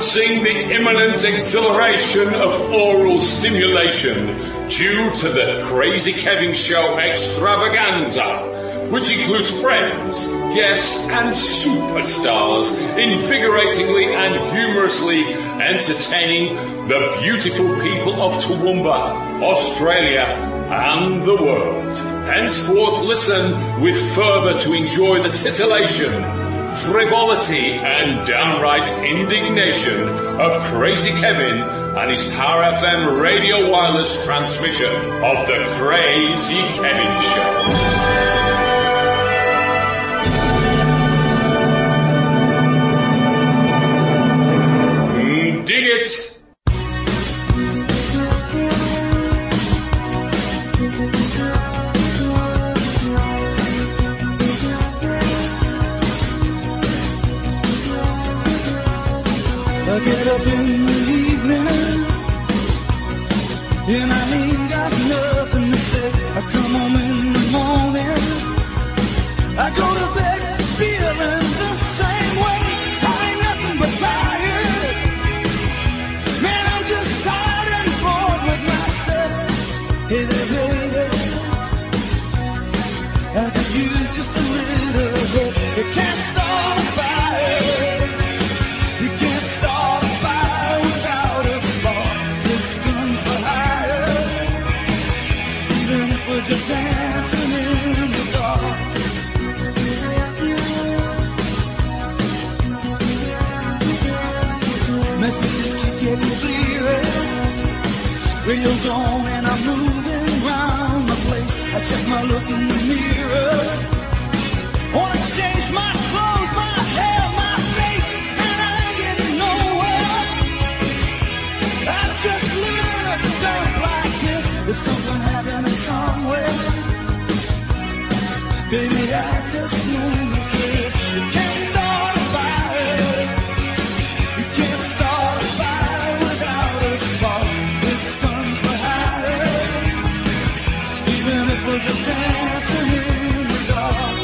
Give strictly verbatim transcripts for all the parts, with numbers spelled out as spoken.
announcing the imminent exhilaration of oral stimulation due to the Crazy Kevin Show extravaganza, which includes friends, guests, and superstars invigoratingly and humorously entertaining the beautiful people of Toowoomba, Australia, and the world. Henceforth, listen with fervour to enjoy the titillation, frivolity, and downright indignation of Crazy Kevin and his Power F M radio wireless transmission of the Crazy Kevin Show. Dig it! I get up in the evening and I ain't got nothing to say. I come home in the morning, I go to bed feeling the same way. I ain't nothing but tired. Man, I'm just tired and bored with myself. Hey there, baby, I could use just a little help. You can't start a fire. You can't start a fire without a spark. This gun's for hire. Even if we're just dancing in the dark. Messages keep getting clearer. Radio's on and I'm moving around the place. I check my look in the mirror. Wanna change my clothes, my hair, my face, and I ain't getting nowhere. I'm just living in a dump like this. There's something happening somewhere. Baby, I just know this. You can't start a fire. You can't start a fire without a spark. This gun's for hire. Even if we're just dancing in the dark.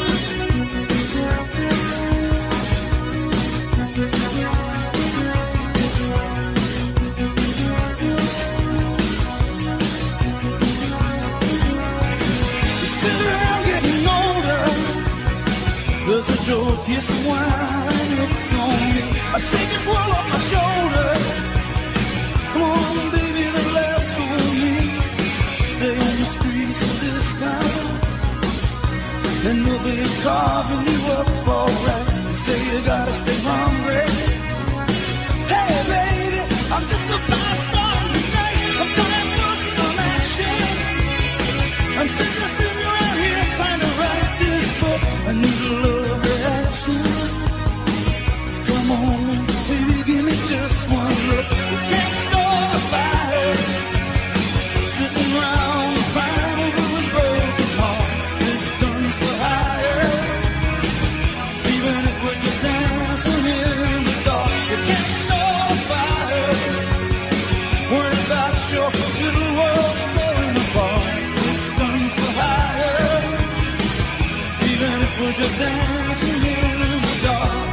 There's a joke, yes, wine, it's on me. I shake this world off my shoulders. Come on, baby, the laughs on me. Stay on the streets of this town, and they'll be carving you up alright. They say you gotta stay hungry. Hey, baby, I'm just a fire starting tonight. I'm dying for some action. I'm sitting, sitting around here trying to write this book. I need a love reaction. Come on, baby, give me just one look. We can't start a fire. Sitting around crying over a broken heart. This gun's for hire. Even if we're just dancing in the dark. We can't start a fire. Worried about your little world falling apart. This gun's for hire. Even if we're just dancing in the dark.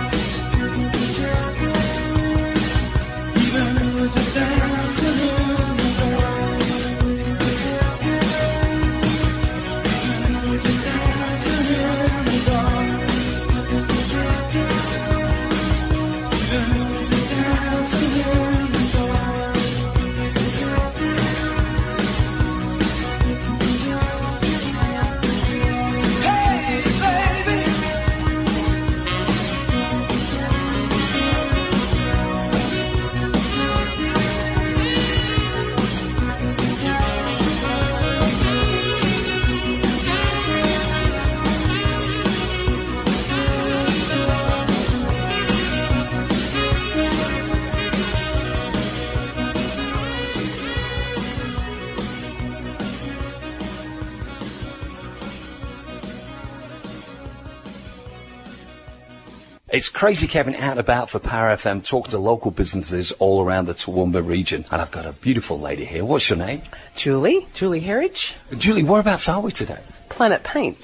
Even if we're just dancing in the dark. Even if we're just dancing in the dark. Even if we're just dancing in the dark. Hey, baby. It's Crazy Kevin out and about for Power F M, talking to local businesses all around the Toowoomba region. And I've got a beautiful lady here. What's your name? Julie. Julie Herridge. Julie, whereabouts are we today? Planet Paints.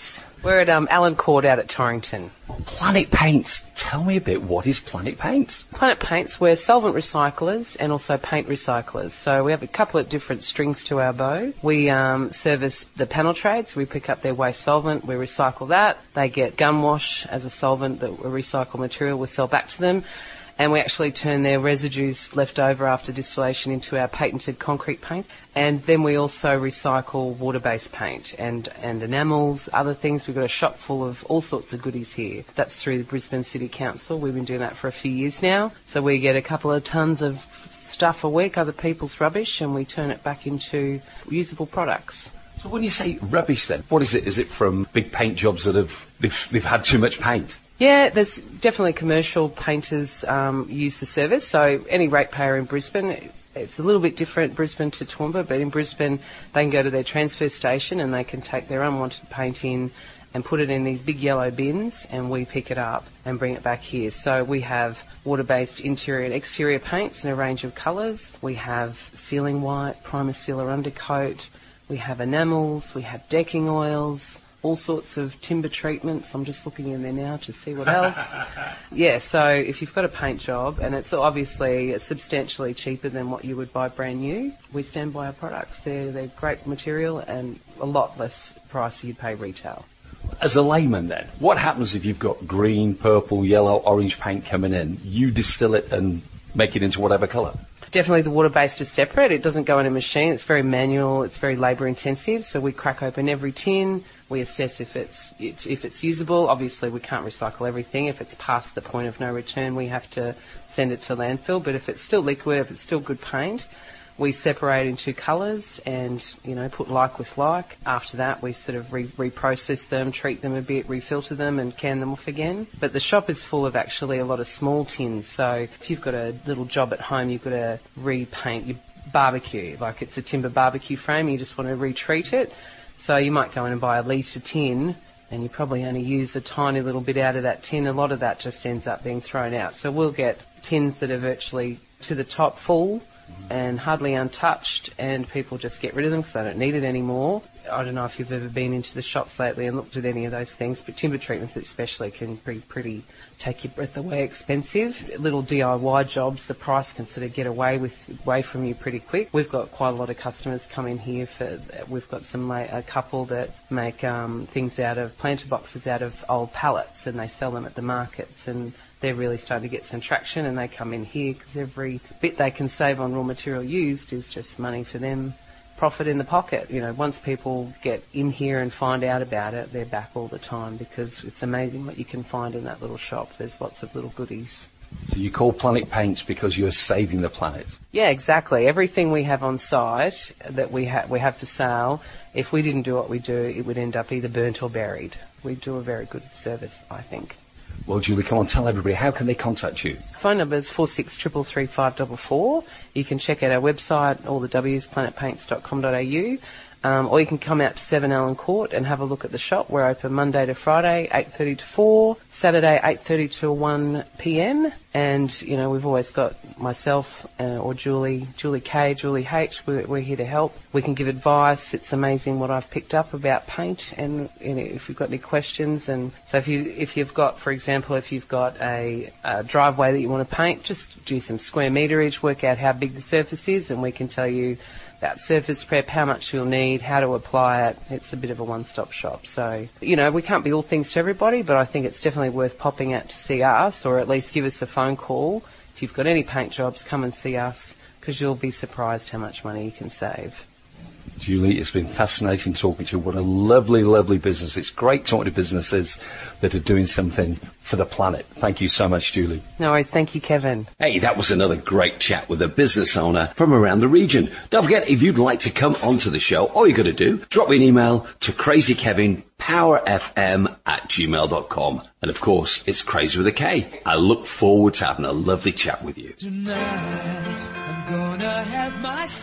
We're at um, Alan Court out at Torrington. Planet Paints. Tell me a bit, what is Planet Paints? Planet Paints, we're solvent recyclers and also paint recyclers. So we have a couple of different strings to our bow. We um, service the panel trades. We pick up their waste solvent. We recycle that. They get gum wash as a solvent, that we recycle material we sell back to them. And we actually turn their residues left over after distillation into our patented concrete paint. And then we also recycle water-based paint and, and enamels, other things. We've got a shop full of all sorts of goodies here. That's through the Brisbane City Council. We've been doing that for a few years now. So we get a couple of tonnes of stuff a week, other people's rubbish, and we turn it back into usable products. So when you say rubbish then, what is it? Is it from big paint jobs that have, they've, they've had too much paint? Yeah, there's definitely commercial painters um, use the service. So any ratepayer in Brisbane, it's a little bit different, Brisbane to Toowoomba, but in Brisbane they can go to their transfer station and they can take their unwanted paint in and put it in these big yellow bins, and we pick it up and bring it back here. So we have water-based interior and exterior paints in a range of colours. We have sealing white, primer sealer undercoat. We have enamels. We have decking oils. All sorts of timber treatments. I'm just looking in there now to see what else. Yeah, so if you've got a paint job, and it's obviously substantially cheaper than what you would buy brand new, we stand by our products. They're, they're great material and a lot less price you'd pay retail. As a layman then, what happens if you've got green, purple, yellow, orange paint coming in? You distill it and make it into whatever colour? Definitely the water-based is separate. It doesn't go in a machine. It's very manual. It's very labour-intensive. So we crack open every tin. We assess if it's, it's if it's usable. Obviously, we can't recycle everything. If it's past the point of no return, we have to send it to landfill. But if it's still liquid, if it's still good paint, we separate into colours and, you know, put like with like. After that, we sort of re- reprocess them, treat them a bit, refilter them and can them off again. But the shop is full of actually a lot of small tins. So if you've got a little job at home, you've got to repaint your barbecue. Like it's a timber barbecue frame, you just want to retreat it. So you might go in and buy a litre tin and you probably only use a tiny little bit out of that tin. A lot of that just ends up being thrown out. So we'll get tins that are virtually to the top full and hardly untouched, and people just get rid of them because they don't need it anymore. I don't know if you've ever been into the shops lately and looked at any of those things, but timber treatments especially can be pretty take your breath away expensive. Little D I Y jobs, the price can sort of get away with away from you pretty quick. We've got quite a lot of customers come in here for. We've got some a couple that make um, things out of planter boxes out of old pallets, and they sell them at the markets, and they're really starting to get some traction, and they come in here because every bit they can save on raw material used is just money for them, profit in the pocket. You know, once people get in here and find out about it, they're back all the time because it's amazing what you can find in that little shop. There's lots of little goodies. So you call Planet Paints because you're saving the planet? Yeah, exactly. Everything we have on site that we, ha- we have for sale, if we didn't do what we do, it would end up either burnt or buried. We do a very good service, I think. Well, Julie, come on, tell everybody, how can they contact you? Phone number is four six three three three five four four. You can check out our website, all the W's, planet paints dot com dot a u. Um, or you can come out to seven Allen Court and have a look at the shop. We're open Monday to Friday, eight thirty to four, Saturday, eight thirty to one p.m. And, you know, we've always got myself uh, or Julie, Julie K, Julie H. We're, we're here to help. We can give advice. It's amazing what I've picked up about paint, and you know, if you've got any questions. And so if, you, if you've got, for example, if you've got a, a driveway that you want to paint, just do some square meterage, work out how big the surface is, and we can tell you about surface prep, how much you'll need, how to apply it. It's a bit of a one-stop shop. So, you know, we can't be all things to everybody, but I think it's definitely worth popping out to see us, or at least give us a phone call. If you've got any paint jobs, come and see us, because you'll be surprised how much money you can save. Julie, it's been fascinating talking to you. What a lovely, lovely business. It's great talking to businesses that are doing something for the planet. Thank you so much, Julie. No worries. Thank you, Kevin. Hey, that was another great chat with a business owner from around the region. Don't forget, if you'd like to come onto the show, all you got to do, drop me an email to crazykevin power f m at gmail dot com. And of course, it's Crazy with a K. I look forward to having a lovely chat with you. Tonight, I'm gonna have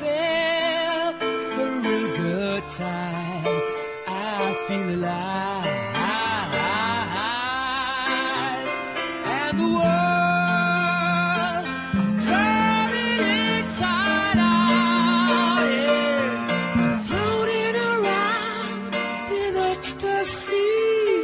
myself a real good time. I feel alive. And the world, I'm turning inside out, yeah. Floating around in ecstasy.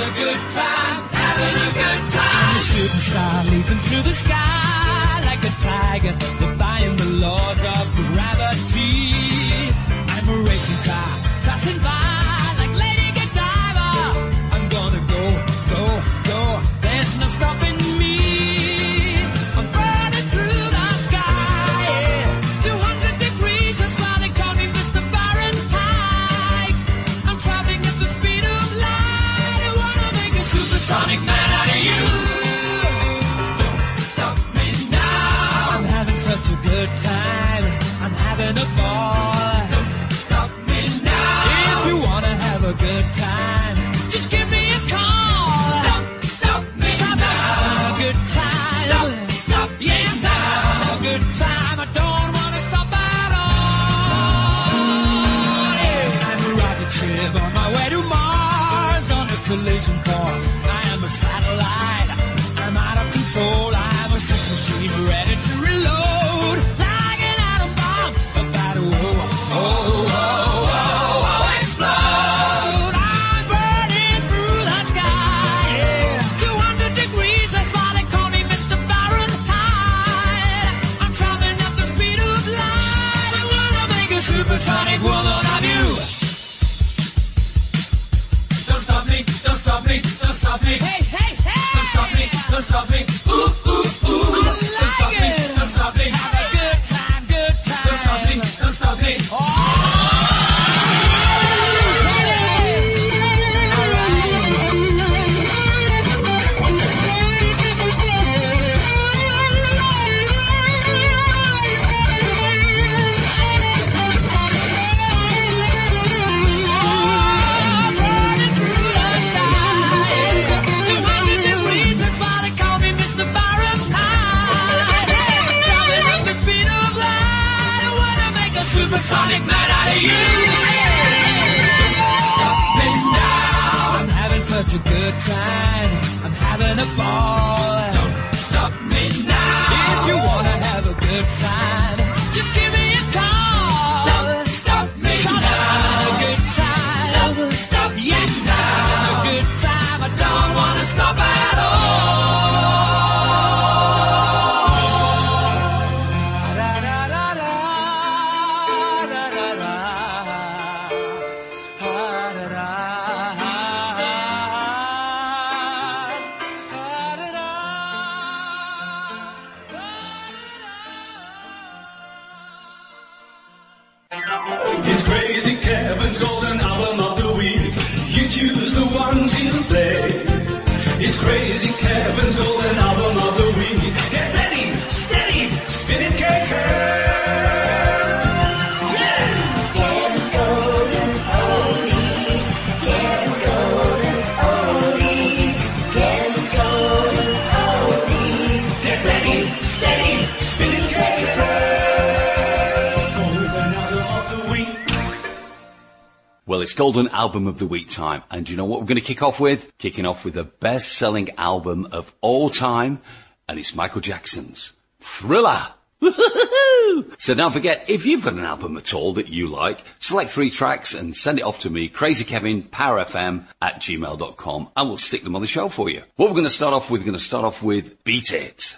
a good time, having a good time. I'm a shooting star leaping through the sky like a tiger, defying the laws of gravity. I'm a racing car passing by like Lady Godiva. I'm gonna go, go, go. There's no stopping me. I'm burning through the sky. Yeah. two hundred degrees, that's why they call me Mister Fahrenheit. I'm traveling at the speed of light. I wanna make a supersonic man out of you. Don't stop me now. I'm having such a good time. I'm having a ball. Don't stop me now. If you wanna have a good time, just give me a call. Don't stop me now. A good time. Don't stop me yes, now. A good time. I don't wanna stop at all. Yeah. I'm a rocket ship on my way to Mars on a collision course. I am a satellite. I'm out of control. I'm a sex machine ready to reload. Like an atom bomb about to oh, oh, oh, oh, oh, explode. I'm burning through the sky. Yeah. two hundred degrees, that's why they call me Mister Fahrenheit. I'm traveling at the speed of light. I wanna make a supersonic woman of you. Don't stop me, don't stop me, don't stop me. Hey, hey, hey! Don't stop me, don't stop me. Ooh, ooh, ooh. I like don't stop it. me, don't stop me. Have a good time, good time. Don't stop me, don't stop me. Oh! Supersonic man out of you. Stop me now. I'm having such a good time. I'm having a ball. Don't stop me now. If you wanna have a good time, just give me a call. Don't stop me now. A good time. Don't stop yes, now. A good time. I don't wanna stop at all. It's Crazy Kevin's Golden Album of the Week. You choose the ones he'll play. It's Crazy Kevin's Golden Album of the Week. Get ready, steady, spin it, K K. Yeah! Kevin's Golden Oldies. Kevin's Golden Oldies. Kevin's Golden Oldies. Get ready, steady, spin it, K K. Well, it's Golden Album of the Week time, and you know what we're going to kick off with? Kicking off with the best-selling album of all time, and it's Michael Jackson's Thriller. So don't forget, if you've got an album at all that you like, select three tracks and send it off to me, crazykevin power f m at gmail dot com, and we'll stick them on the show for you. What we're going to start off with, we're going to start off with Beat It.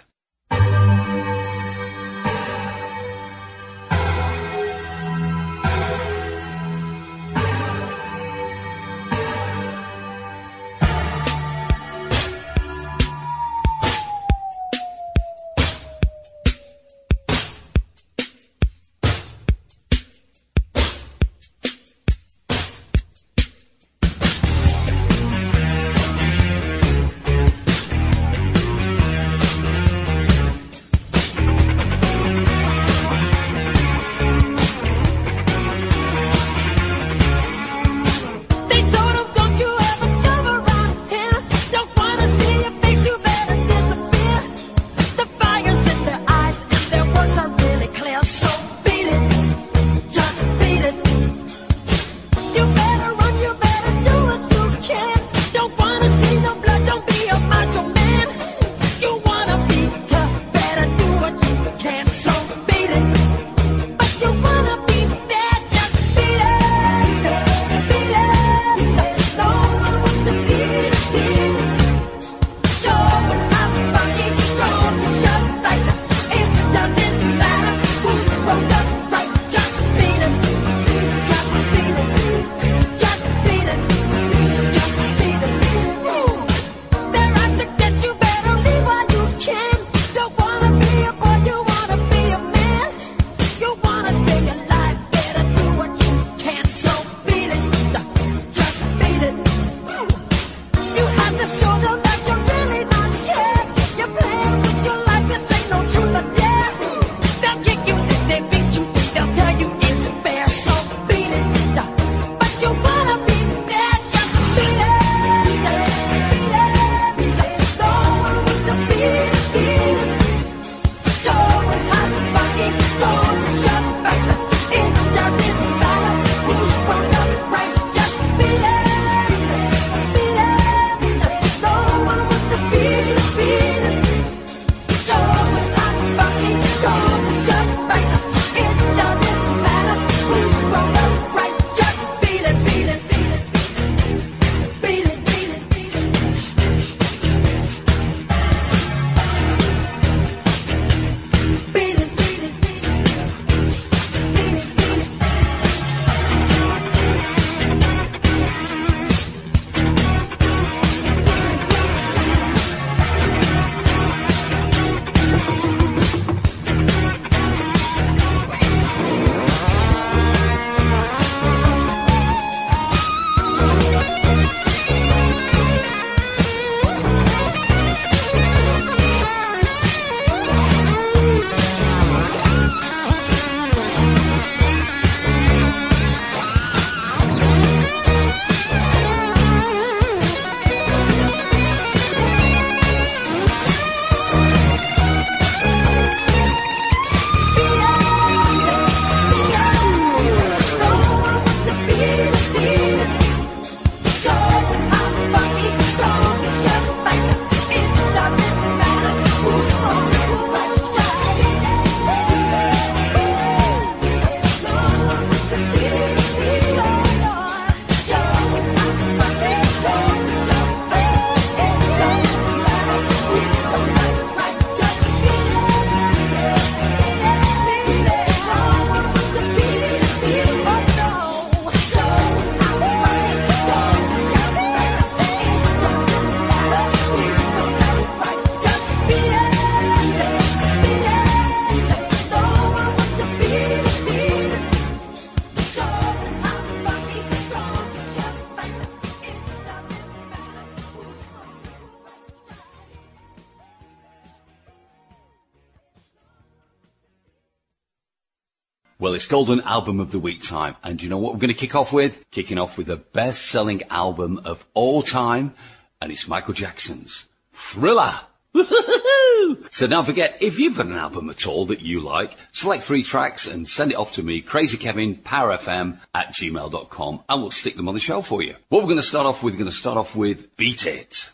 Well, it's Golden Album of the Week time, and you know what we're going to kick off with? Kicking off with the best-selling album of all time, and it's Michael Jackson's Thriller. So don't forget, if you've got an album at all that you like, select three tracks and send it off to me, crazykevin, at gmail dot com, and we'll stick them on the show for you. What we're going to start off with, we're going to start off with Beat It.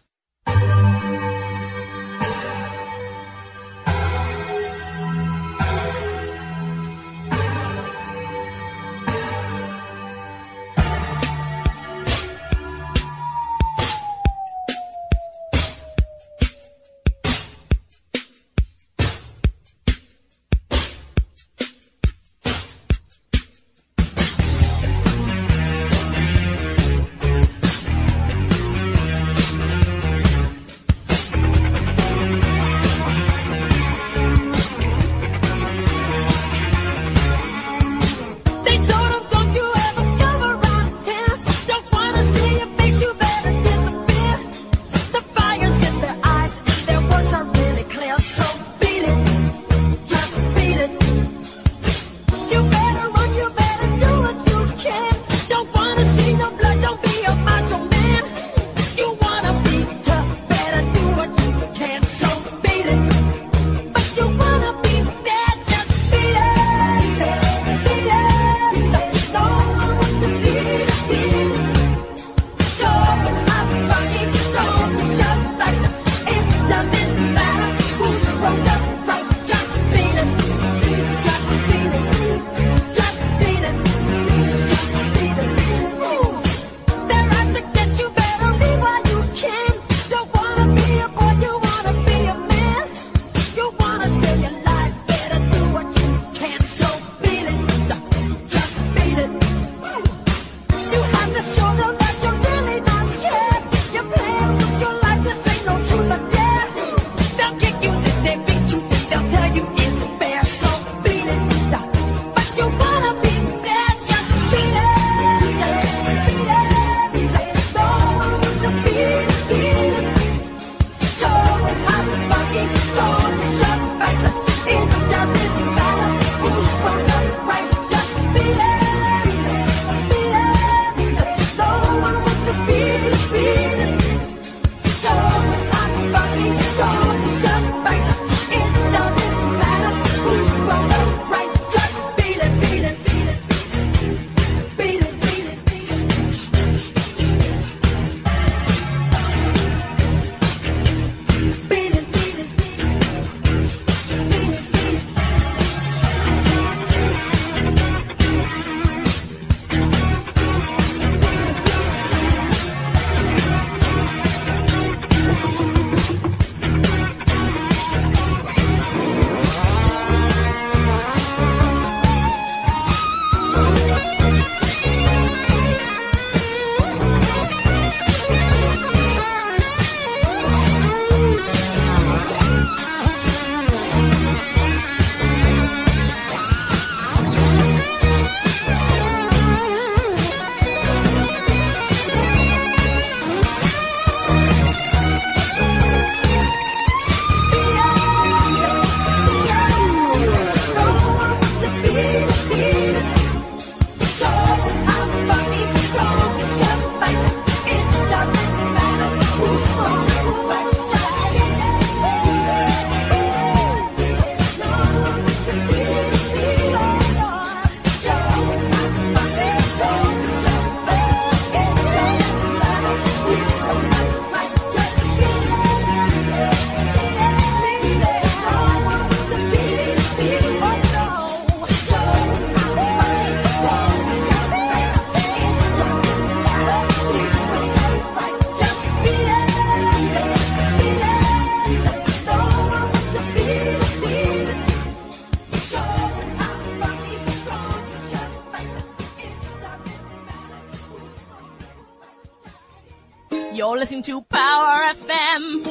You're listening to Power F M.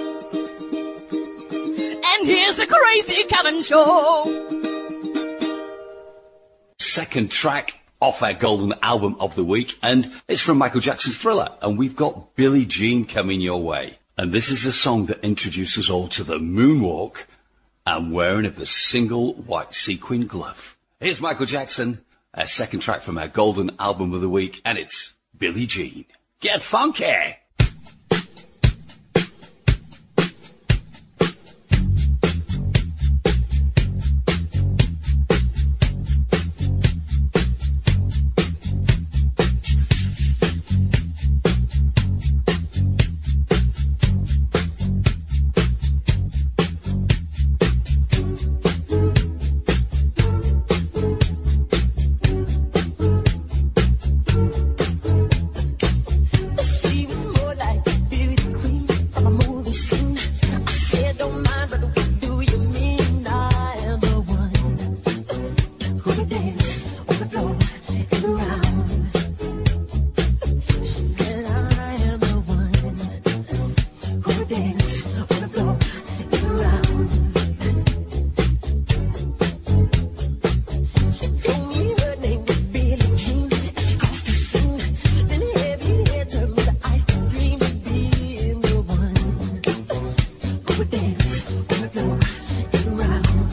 And here's the Crazy Kevin Show. Second track off our Golden Album of the Week, and it's from Michael Jackson's Thriller, and we've got Billie Jean coming your way. And this is a song that introduces all to the moonwalk and wearing of the single white sequin glove. Here's Michael Jackson, a second track from our golden album of the week, and it's Billie Jean. Get funky! She was more like beauty queen from a movie scene. I said, don't mind, but what do you mean? I am the one who would dance on the floor and around. She said, I am the one who would dance on the floor and around. She told me her name was Billie Jean, and she caused to sing. Then heavy hair turned me to ice cream, and being the one who would dance on the floor and around.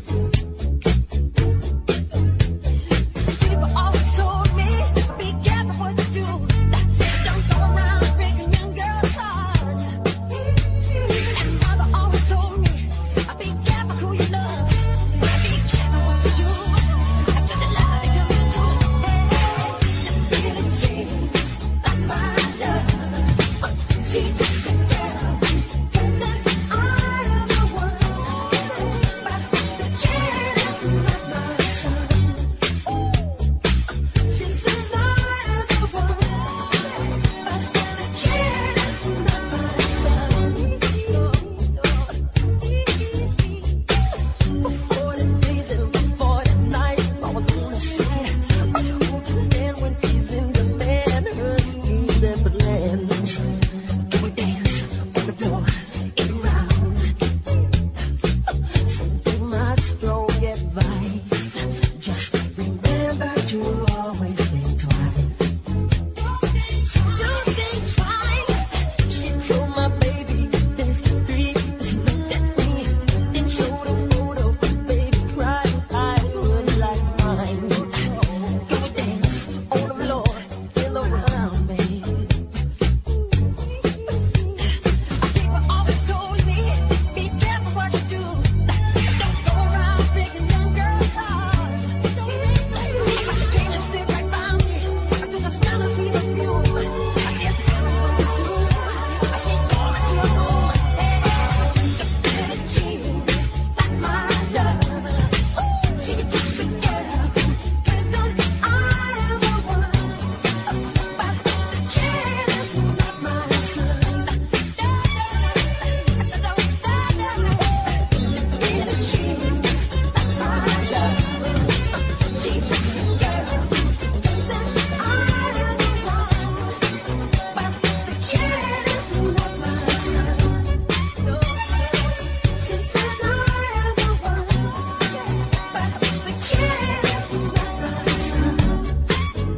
People always told me, be careful what you do. Don't go around breaking young girls' hearts. And mother always told me, be careful who you love. Be careful what you do. After the lie comes true. Billie Jean, like my love. She just a girl, and then I am the one. But the kid is not my son. She says I am the one, but the kid is not my son. Before the days and before the night, I was on the side. But who can stand when she's in demand? Her schemes and plans. We would dance on the floor and around. So take my strong advice. Just remember to always think twice. Don't think twice. She told my baby there's two, three. She looked at me, then showed a photo. Baby cried, his eyes were like mine. We would dance on the floor and around, baby. People always told me, be careful what you do. Don't go around breaking young girls' hearts. But she came and stood right by me. I took a smell of sweet perfume. I guess it was the soon. She called me to her room. Billie Jean, like my love. She just a girl, and then I am the one. But the kid is not my son. Billie Jean, like my love. She just a girl, and then I am the one. But the kid is not my son. She says I am the one, but the kid is not my son.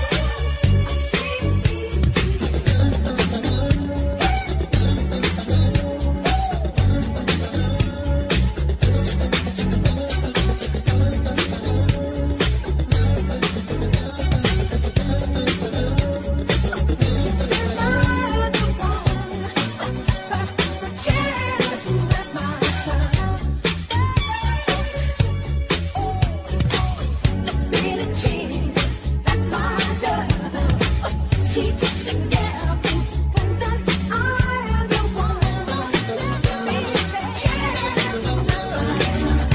She's just a girl, and then I am the one. The kid is not my son.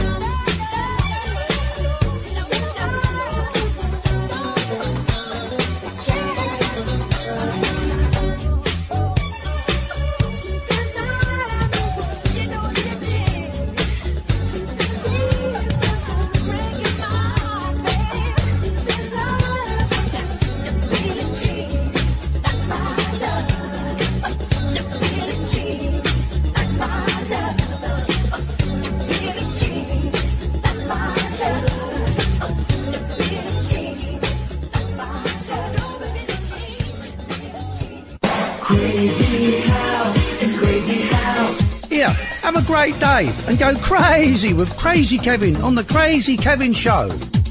Crazy house, it's crazy house. Here, have a great day and go crazy with Crazy Kevin on the Crazy Kevin Show.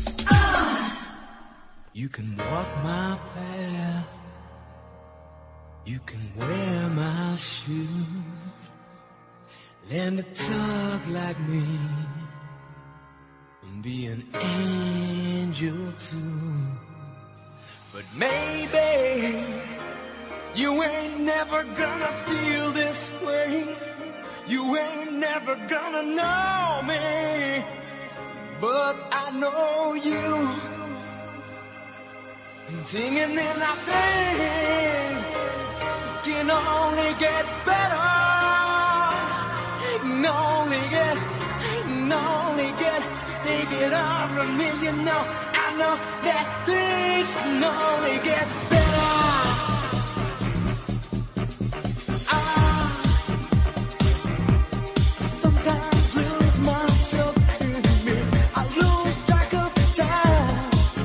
You can walk my path. You can wear my shoes. Learn to talk like me. And be an angel too. But maybe you ain't never gonna feel this way. You ain't never gonna know me. But I know you. Singing in our thing can only get better. It can only get, it can only get, take it all from me, you know. I know that things can only get better. I sometimes lose myself in me. I lose track of time.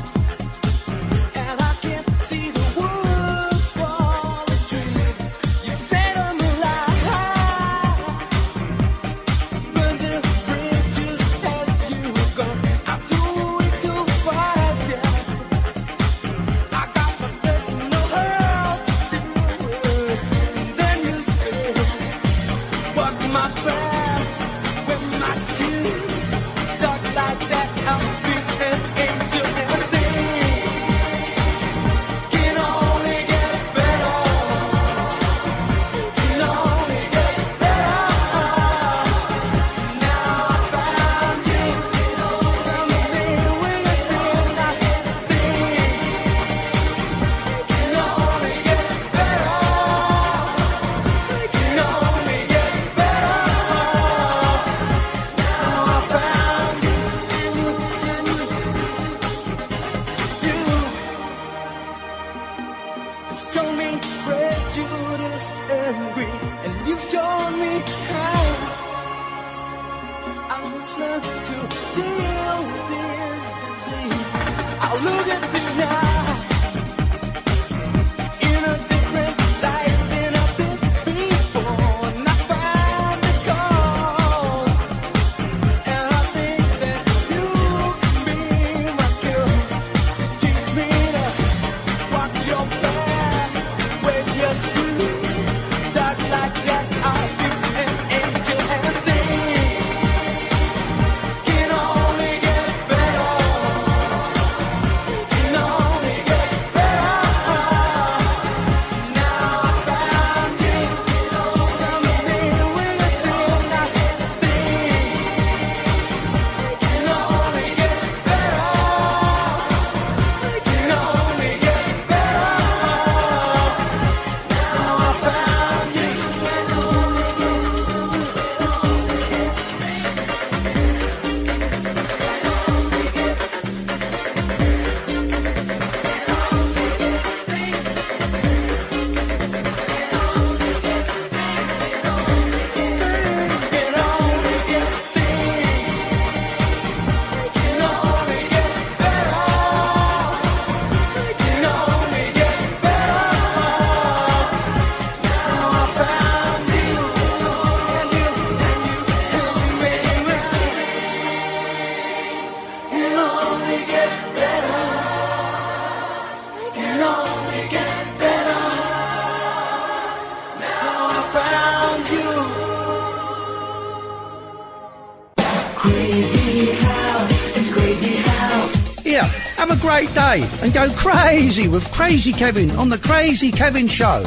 Have a great day and go crazy with Crazy Kevin on the Crazy Kevin Show.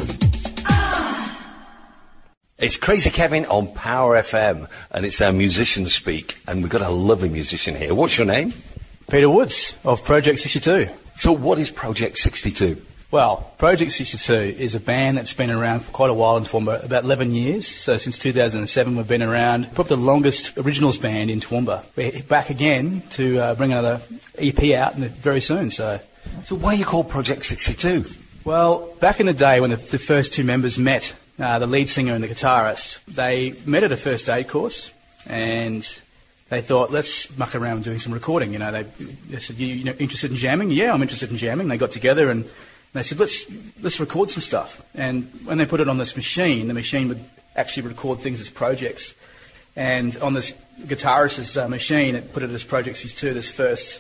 It's Crazy Kevin on Power F M, and it's our musician speak, and we've got a lovely musician here. What's your name? Peter Woods of Project sixty-two. So what is Project sixty-two? Well, Project sixty-two is a band that's been around for quite a while in Toowoomba, about eleven years. So since two thousand seven we've been around, probably the longest originals band in Toowoomba. We're back again to uh, bring another E P out very soon. So, so why are you called Project sixty-two? Well, back in the day when the, the first two members met, uh, the lead singer and the guitarist, they met at a first aid course and they thought, let's muck around doing some recording. You know, they, they said, you, you know, interested in jamming? Yeah, I'm interested in jamming. They got together and they said, let's let's record some stuff. And when they put it on this machine, the machine would actually record things as projects. And on this guitarist's uh, machine, it put it as Project sixty-two, this first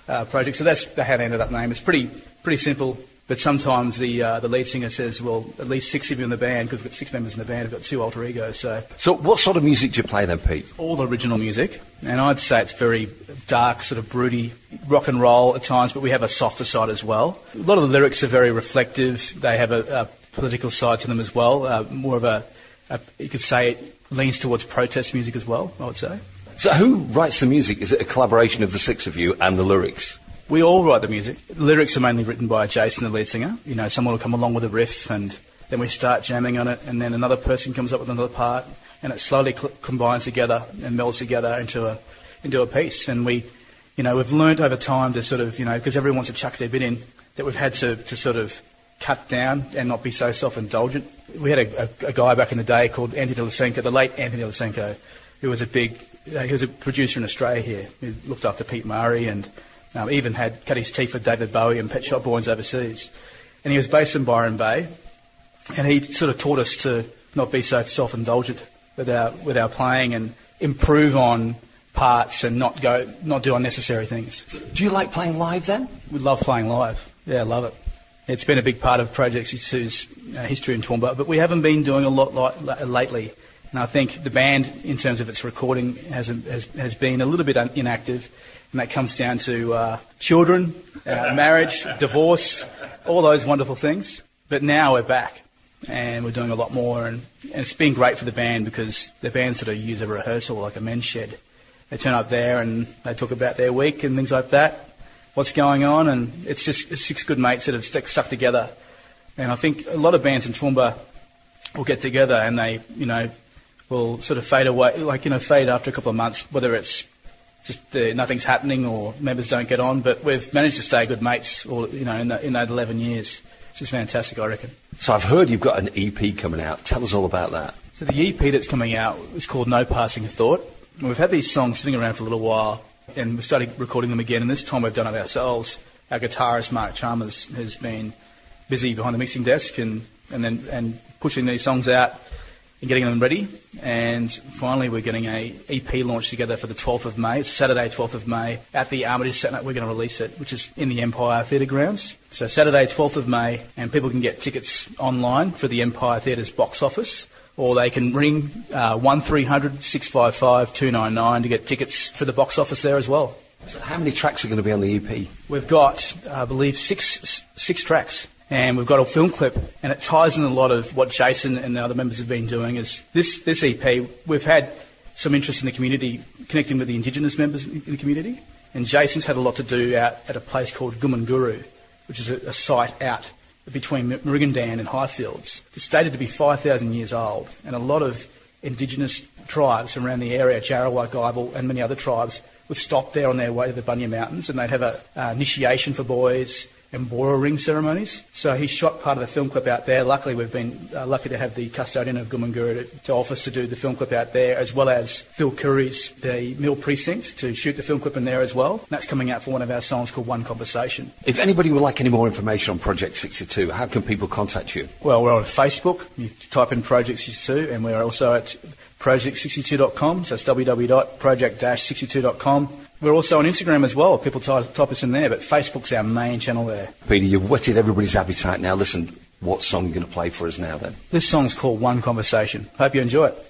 uh, project. So that's how they ended up named. It's pretty pretty simple. But sometimes the uh, the lead singer says, well, at least six of you in the band, because we've got six members in the band, we've got two alter egos. So So what sort of music do you play then, Pete? all original music, and I'd say it's very dark, sort of broody, rock and roll at times, but we have a softer side as well. A lot of the lyrics are very reflective. They have a, a political side to them as well, uh, more of a, a, you could say it leans towards protest music as well, I would say. So who writes the music? Is it a collaboration of the six of you and the lyrics? We all write the music. The lyrics are mainly written by Jason, the lead singer. You know, someone will come along with a riff, and then we start jamming on it, and then another person comes up with another part, and it slowly cl- combines together and melds together into a into a piece. And we, you know, we've learnt over time to sort of, you know, because everyone wants to chuck their bit in, that we've had to, to sort of cut down and not be so self-indulgent. We had a, a, a guy back in the day called Anthony Lysenko, the late Anthony Lysenko, who was a big, uh, he was a producer in Australia here. He looked after Pete Murray and um, even had cut his teeth with David Bowie and Pet Shop Boys overseas. And he was based in Byron Bay, and he sort of taught us to not be so self-indulgent with our with our playing and improve on parts and not go not do unnecessary things. Do you like playing live then? We love playing live. Yeah, I love it. It's been a big part of Project sixty-two's uh, history in Toowoomba, but we haven't been doing a lot li- lately. And I think the band, in terms of its recording, has has, has been a little bit un- inactive, and that comes down to uh, children, uh, marriage, divorce, all those wonderful things. But now we're back, and we're doing a lot more, and, and it's been great for the band because the band sort of use a rehearsal like a men's shed. They turn up there and they talk about their week and things like that, what's going on, and it's just it's six good mates that have stuck, stuck together. And I think a lot of bands in Toowoomba will get together and they, you know, will sort of fade away, like, you know, fade after a couple of months, whether it's just uh, nothing's happening or members don't get on. But we've managed to stay good mates, all, you know, in, the, in those eleven years. It's just fantastic, I reckon. So I've heard you've got an E P coming out. Tell us all about that. So the E P that's coming out is called No Passing Thought. And we've had these songs sitting around for a little while, and we started recording them again, and this time we've done it ourselves. Our guitarist, Mark Chalmers, has been busy behind the mixing desk and, and then and pushing these songs out and getting them ready. And finally we're getting a E P launch together for the twelfth of May. It's Saturday, twelfth of May, at the Armitage Centre. We're going to release it, which is in the Empire Theatre grounds. So Saturday, twelfth of May, and people can get tickets online for the Empire Theatre's box office, or they can ring uh, one three hundred six five five two nine nine to get tickets for the box office there as well. So how many tracks are going to be on the E P? We've got, I believe, six six tracks, and we've got a film clip, and it ties in a lot of what Jason and the other members have been doing. Is this this E P? We've had some interest in the community, connecting with the Indigenous members in the community, and Jason's had a lot to do out at a place called Gumunguru, which is a, a site out between Merigandan and Highfields. It's stated to be five thousand years old, and a lot of Indigenous tribes around the area, Jarawar, Gibel, and many other tribes, would stop there on their way to the Bunya Mountains, and they'd have a uh, initiation for boys and Bora ring ceremonies. So he shot part of the film clip out there. Luckily, we've been uh, lucky to have the custodian of Gumunguru to, to offer us to do the film clip out there, as well as Phil Curry's the Mill Precinct to shoot the film clip in there as well. And that's coming out for one of our songs called One Conversation. If anybody would like any more information on Project sixty-two, how can people contact you? Well, we're on Facebook. You type in Project sixty-two, and we're also at project sixty-two dot com, so it's w w w dot project sixty-two dot com. We're also on Instagram as well. People type, type us in there, but Facebook's our main channel there. Peter, you've whetted everybody's appetite now. Listen, what song are you going to play for us now then? This song's called One Conversation. Hope you enjoy it.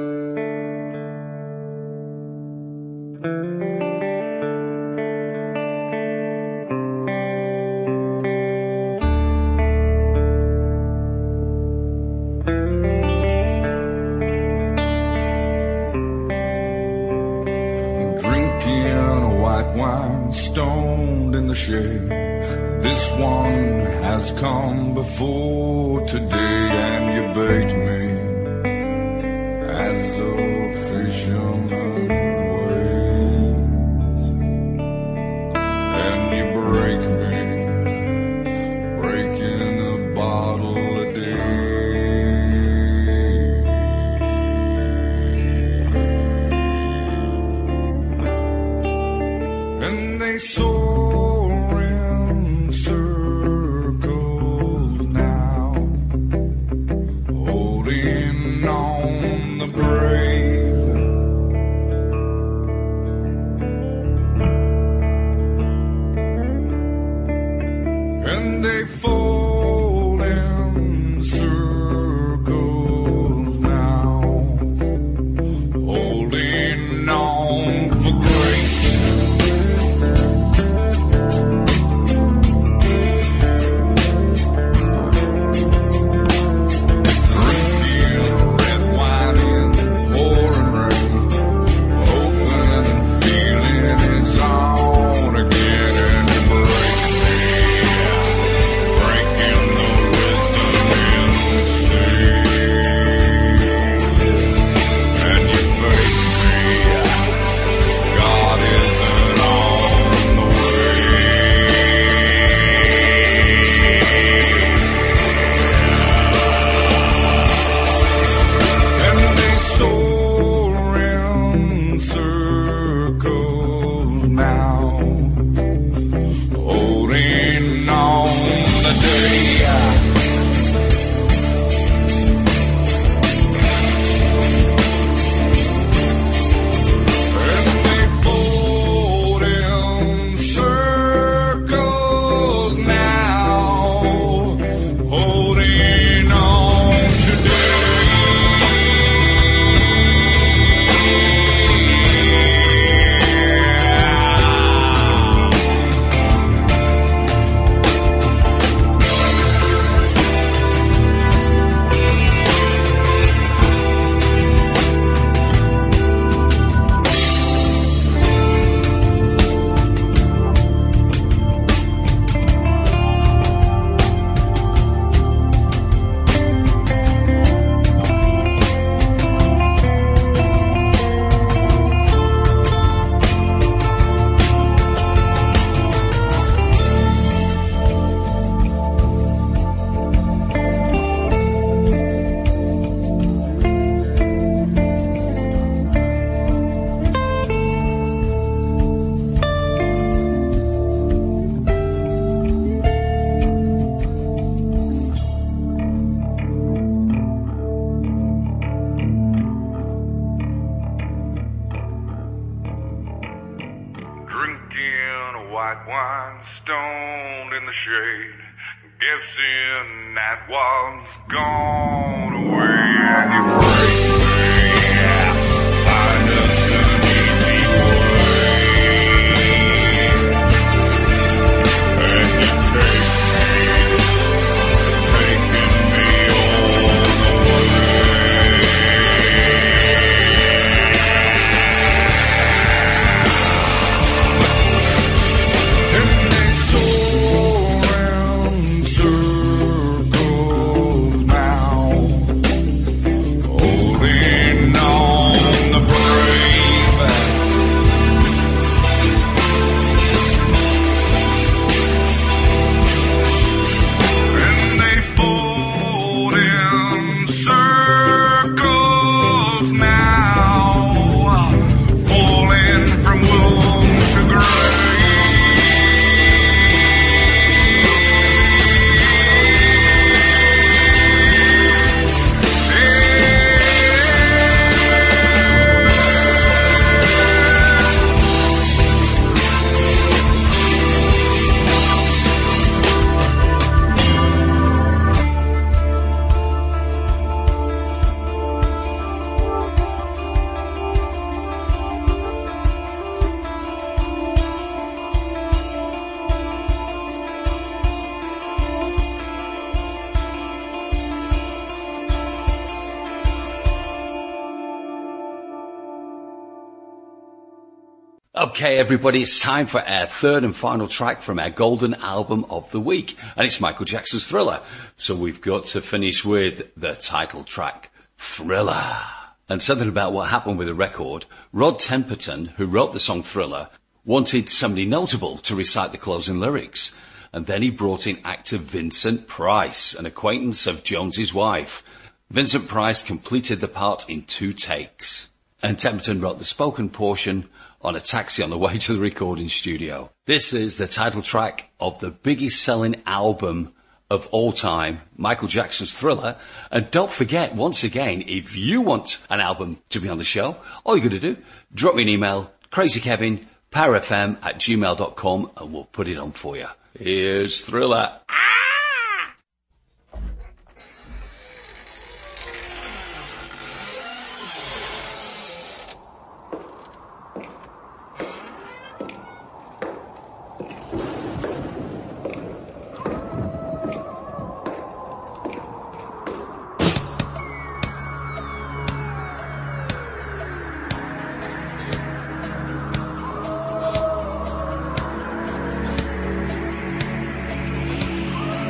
Stoned in the shade. This one has come before today, and you bait me as a fisherman waits, and you break me, breaking a bottle a day, and they soar in circles now, holding on the brave, white wine, stoned in the shade, guessing that was gone away. And you break me, find us an easy way, and you take me, taking me all the way. And they soar round circles now, holding on the brave. And they fold in circles now, falling from womb to grave. Okay, everybody, it's time for our third and final track from our golden album of the week, and it's Michael Jackson's Thriller. So we've got to finish with the title track, Thriller. And something about what happened with the record, Rod Temperton, who wrote the song Thriller, wanted somebody notable to recite the closing lyrics. And then he brought in actor Vincent Price, an acquaintance of Jones's wife. Vincent Price completed the part in two takes. And Temperton wrote the spoken portion on a taxi on the way to the recording studio. This is the title track of the biggest selling album of all time, Michael Jackson's Thriller. And don't forget, once again, if you want an album to be on the show, all you got to do, drop me an email, crazykevin, powerfm at gmail dot com, and we'll put it on for you. Here's Thriller. Thank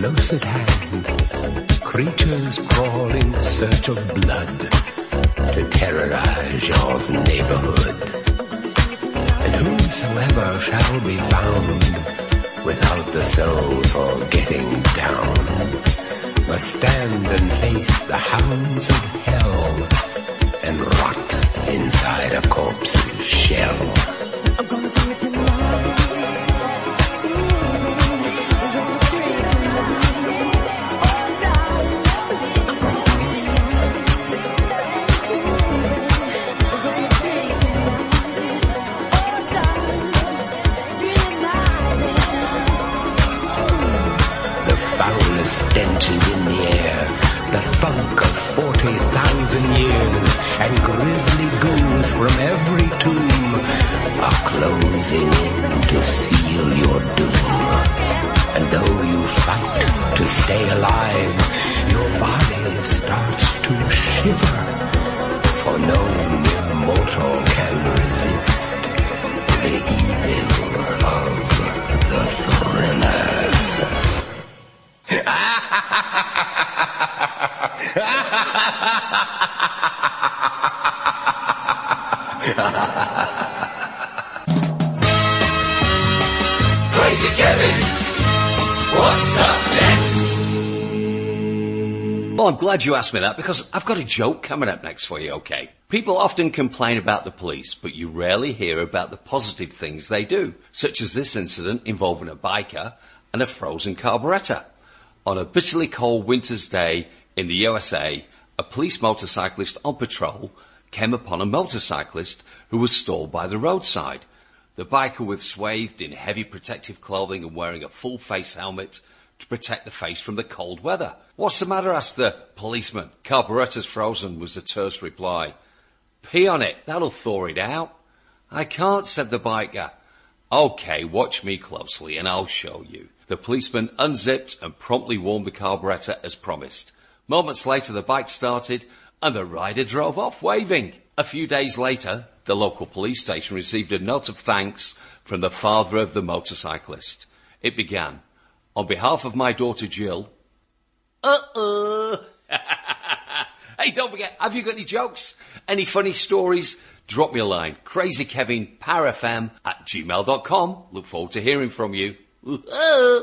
close at hand, creatures crawl in search of blood to terrorize your neighborhood. And whosoever shall be found without the soul for getting down must stand and face the hounds of hell and rot inside a corpse's shell. I'm gonna do it tomorrow. Stench is in the air, the funk of forty thousand years, and grisly ghouls from every tomb are closing in to seal your doom. And though you fight to stay alive, your body starts to shiver, for no mere mortal can resist the evil of the thriller. Crazy Kevin, what's up next? Well, I'm glad you asked me that because I've got a joke coming up next for you, okay? People often complain about the police, but you rarely hear about the positive things they do, such as this incident involving a biker and a frozen carburettor. On a bitterly cold winter's day in the U S A, a police motorcyclist on patrol came upon a motorcyclist who was stalled by the roadside. The biker was swathed in heavy protective clothing and wearing a full face helmet to protect the face from the cold weather. "What's the matter?" asked the policeman. "Carburettor's frozen," was the terse reply. "Pee on it, that'll thaw it out." "I can't," said the biker. "Okay, watch me closely and I'll show you." The policeman unzipped and promptly warmed the carburettor as promised. Moments later, the bike started and the rider drove off waving. A few days later, the local police station received a note of thanks from the father of the motorcyclist. It began, "On behalf of my daughter Jill..." Uh-uh. Hey, don't forget, have you got any jokes? Any funny stories? Drop me a line. CrazyKevin, Power F M at gmail dot com. Look forward to hearing from you. Uh-uh.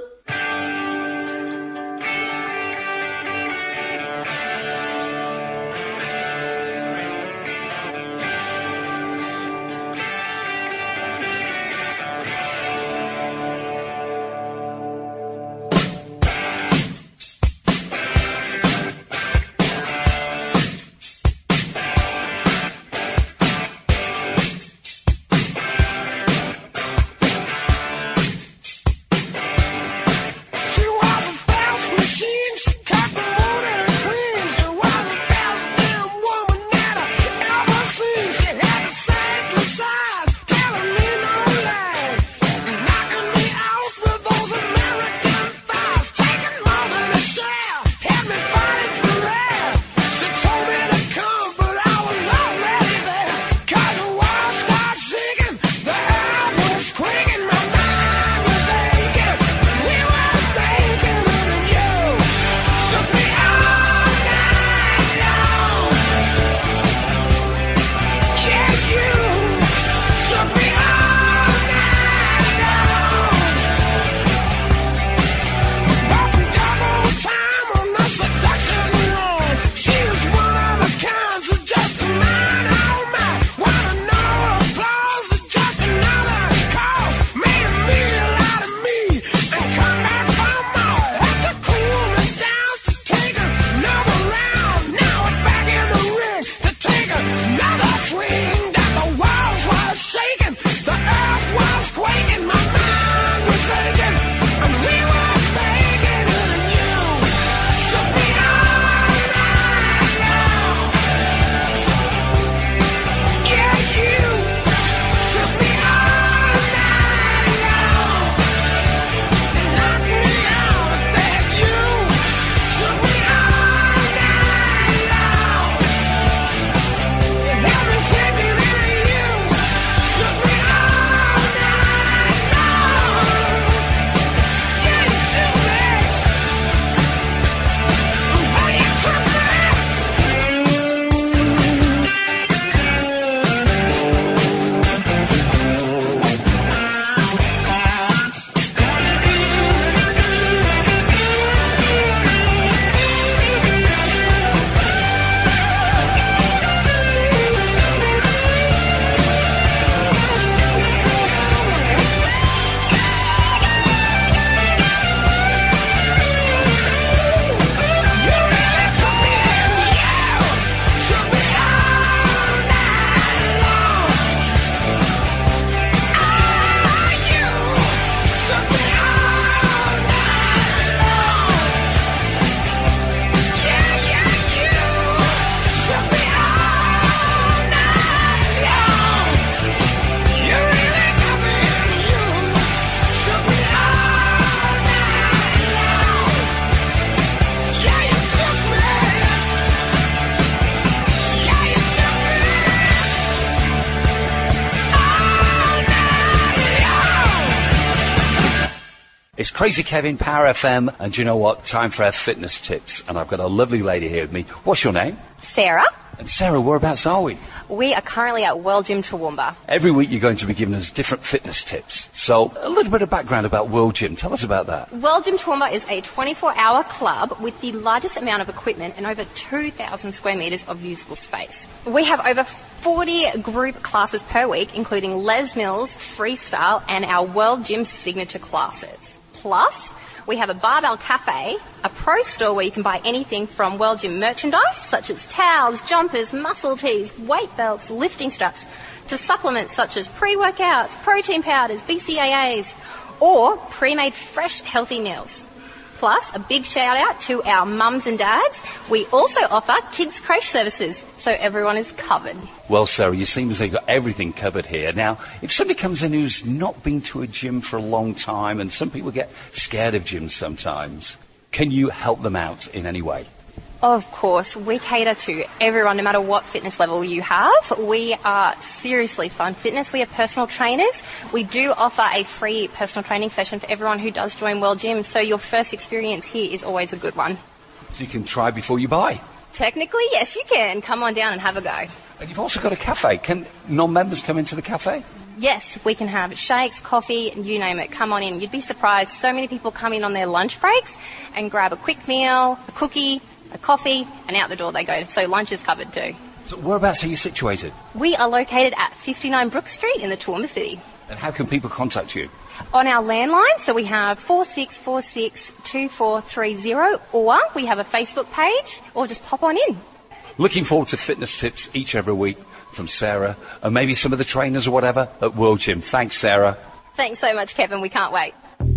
It's Crazy Kevin, Power F M, and do you know what? Time for our fitness tips. And I've got a lovely lady here with me. What's your name? Sarah. And Sarah, whereabouts are we? We are currently at World Gym Toowoomba. Every week you're going to be giving us different fitness tips. So, a little bit of background about World Gym. Tell us about that. World Gym Toowoomba is a twenty-four hour club with the largest amount of equipment and over two thousand square metres of usable space. We have over forty group classes per week, including Les Mills, Freestyle, and our World Gym signature classes. Plus, we have a barbell cafe, a pro store where you can buy anything from World Gym merchandise, such as towels, jumpers, muscle tees, weight belts, lifting straps, to supplements such as pre-workouts, protein powders, B C A As, or pre-made fresh healthy meals. Plus, a big shout out to our mums and dads. We also offer kids creche services, so everyone is covered. Well, Sarah, you seem as though you've got everything covered here. Now, if somebody comes in who's not been to a gym for a long time, and some people get scared of gyms sometimes, can you help them out in any way? Of course, we cater to everyone, no matter what fitness level you have. We are seriously fun fitness. We have personal trainers. We do offer a free personal training session for everyone who does join World Gym, so your first experience here is always a good one. So you can try before you buy. Technically, yes, you can. Come on down and have a go. And you've also got a cafe. Can non-members come into the cafe? Yes, we can have shakes, coffee, you name it. Come on in. You'd be surprised. So many people come in on their lunch breaks and grab a quick meal, a cookie, a coffee, and out the door they go. So lunch is covered too. So whereabouts are you situated? We are located at fifty-nine Brook Street in the Toowoomba City. And how can people contact you? On our landline, so we have four six four six, two four three zero, or we have a Facebook page, or just pop on in. Looking forward to fitness tips each every week from Sarah, and maybe some of the trainers or whatever at World Gym. Thanks, Sarah. Thanks so much, Kevin. We can't wait.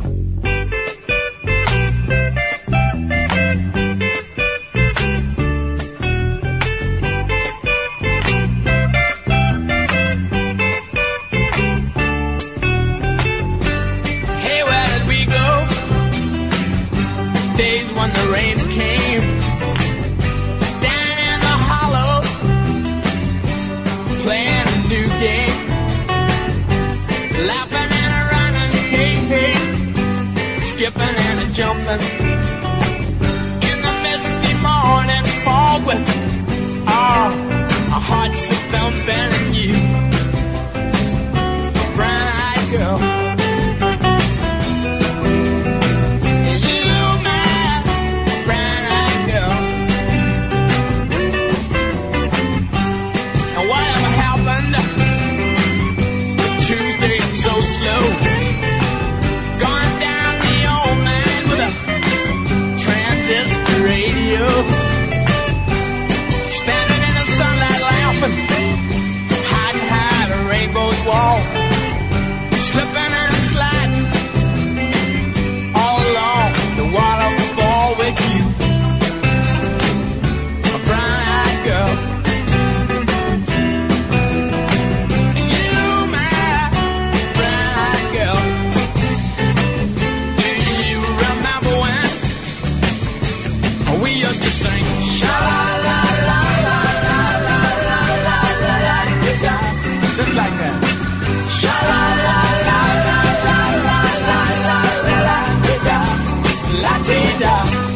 When the rains came down in the hollow, playing a new game, laughing and a running, hey, hey, skipping and a jumping in the misty morning fog with our, our hearts so thumping, and you, a brown-eyed girl. So slow, going down the old man with a transistor radio, standing in the sunlight laughing, hiding behind a rainbow's wall, slipping and sliding all along the waterfall with you, a brown-eyed girl. To sing, sha la la la la la la la la la la, just like that. Sha la la la la la la la la la la, la dee da.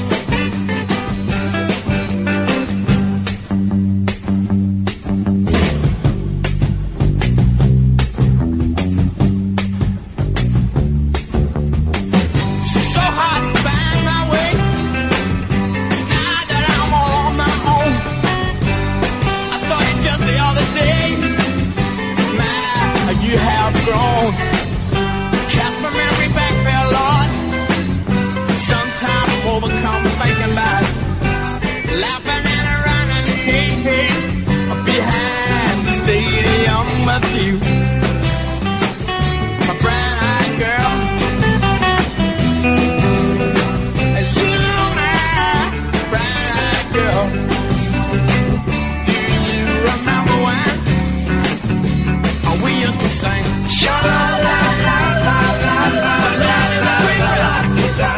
So hard to find my way. You have grown, cast my memory back there, Lord. Sometimes I'm overcome thinking about it, laughing and running, hey, hey, behind the stadium with you, my brown-eyed girl. You, my brown-eyed girl. Do you remember when we used to sing, sha la la la la la la la la la la,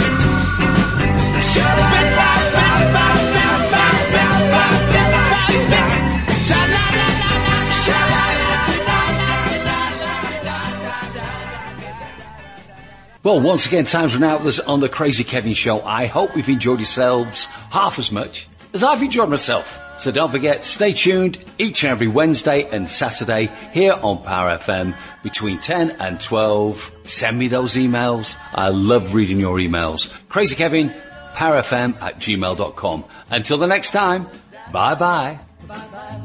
sha la la la la la la la la la, sha la la la la, sha la la la la. Well, once again, time's run out this on the Crazy Kevin Show. I hope you've enjoyed yourselves half as much as I've enjoyed myself. So don't forget, stay tuned each and every Wednesday and Saturday here on Power F M between ten and twelve. Send me those emails. I love reading your emails. Crazy Kevin, power f m at gmail dot com. Until the next time, bye-bye. Bye-bye.